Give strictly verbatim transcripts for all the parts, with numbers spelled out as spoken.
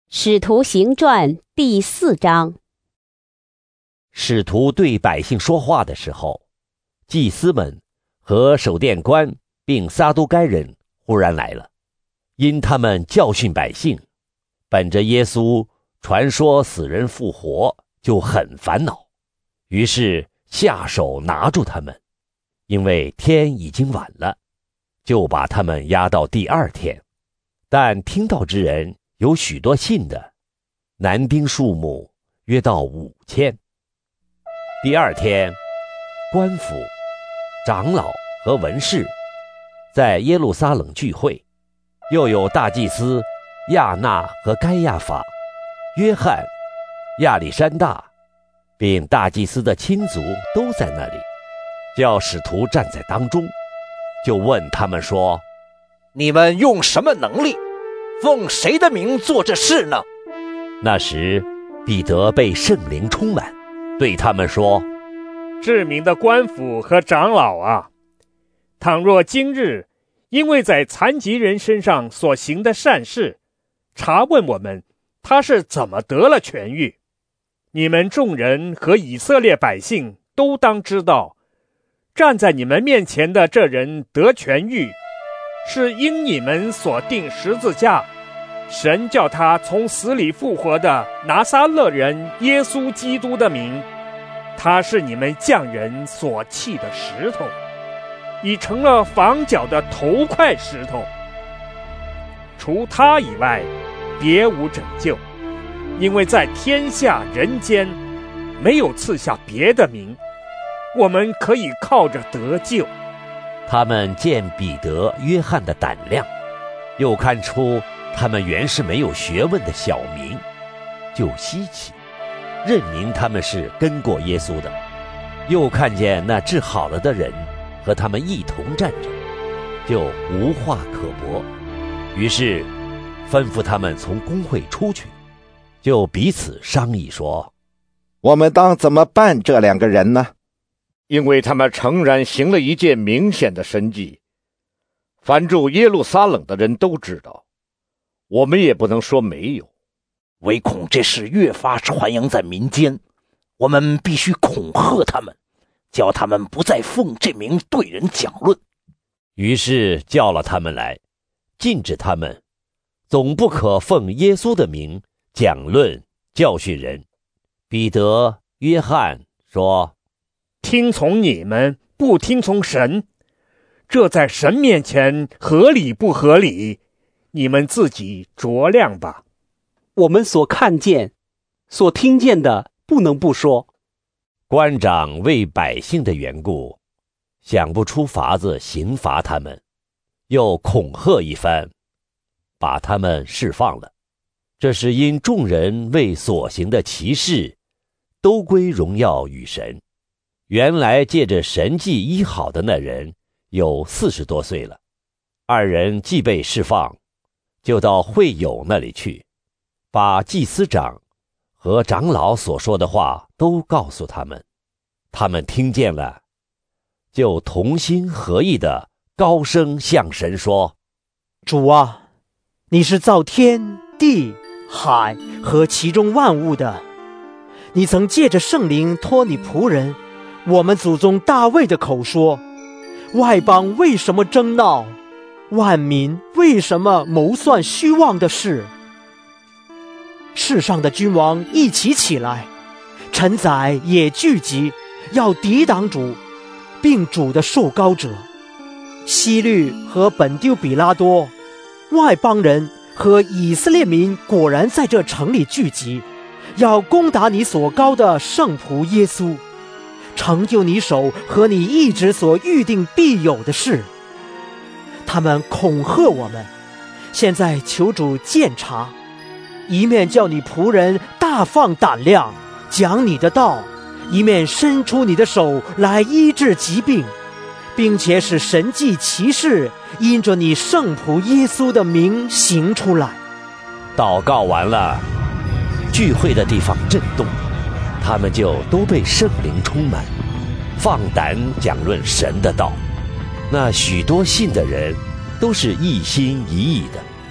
使徒行传第四章。 使徒对百姓说话的时候，祭司们和守殿官并撒都该人忽然来了，因他们教训百姓，本着耶稣传说死人复活，就很烦恼，于是下手拿住他们，因为天已经晚了，就把他们押到第二天。但听到之人有许多信的，男丁数目约到五千。第二天，官府、长老和文士在耶路撒冷聚会，又有大祭司亚那和该亚法、约翰、亚历山大，并大祭司的亲族都在那里，叫使徒站在当中，就问他们说： 你们用什么能力，奉谁的名做这事呢？ 那时彼得被圣灵充满，对他们说： 至明的官府和长老啊，倘若今日因为在残疾人身上所行的善事，查问我们他是怎么得了痊愈，你们众人和以色列百姓都当知道，站在你们面前的这人得痊愈，是因你们所定十字架，神叫他从死里复活的拿撒勒人耶稣基督的名，他是你们匠人所弃的石头，已成了房角的头块石头。除他以外，别无拯救，因为在天下人间没有赐下别的名，我们可以靠着得救。 他们见彼得、约翰的胆量，又看出他们原是没有学问的小民，就稀奇，认明他们是跟过耶稣的。又看见那治好了的人和他们一同站着，就无话可驳，于是吩咐他们从公会出去，就彼此商议说： 我们当怎么办这两个人呢？ 因为他们诚然行了一件明显的神迹，凡住耶路撒冷的人都知道，我们也不能说没有， 唯恐这事越发传扬在民间，我们必须恐吓他们，叫他们不再奉这名对人讲论。 于是叫了他们来，禁止他们，总不可奉耶稣的名讲论教训人。彼得、约翰说： 听从你们，不听从神，这在神面前合理不合理？你们自己酌量吧。 我们所看见、所听见的，不能不说。 官长为百姓的缘故，想不出法子刑罚他们，又恐吓一番，把他们释放了。这是因众人为所行的奇事，都归荣耀与神。原来借着神迹医好的那人有四十多岁了，二人既被释放，就到会友那里去，把祭司长和长老所说的话都告诉他们。他们听见了，就同心合意地高声向神说： 主啊，你是造天地海和其中万物的，你曾借着圣灵托你仆人我们祖宗大卫的口说，外邦为什么争闹，万民为什么谋算虚妄的事？世上的君王一起起来，臣宰也聚集，要抵挡主，并主的受膏者。希律和本丢比拉多、外邦人和以色列民果然在这城里聚集，要攻打你所膏的圣仆耶稣，成就你手和你一直所预定必有的事。他们恐吓我们，现在求主鉴察，一面叫你仆人大放胆量讲你的道，一面伸出你的手来医治疾病，并且使神迹奇事因着你圣仆耶稣的名行出来。 祷告完了，聚会的地方震动，他们就都被圣灵充满，放胆讲论神的道。那许多信的人都是一心一意的，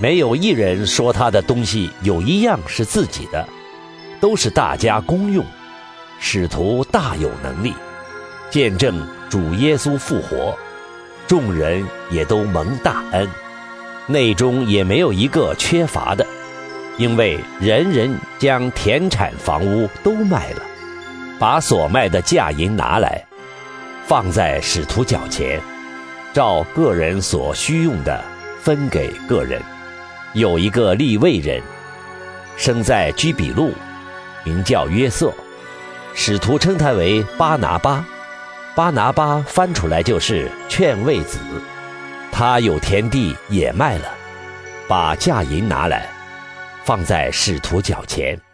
没有一人说他的东西有一样是自己的，都是大家公用。使徒大有能力，见证主耶稣复活，众人也都蒙大恩，内中也没有一个缺乏的，因为人人将田产房屋都卖了，把所卖的价银拿来，放在使徒脚前，照个人所需用的分给个人。有一个利未人，生在居比路，名叫约瑟，使徒称他为巴拿巴。巴拿巴翻出来就是劝慰子。他有田地也卖了，把价银拿来，放在使徒脚前。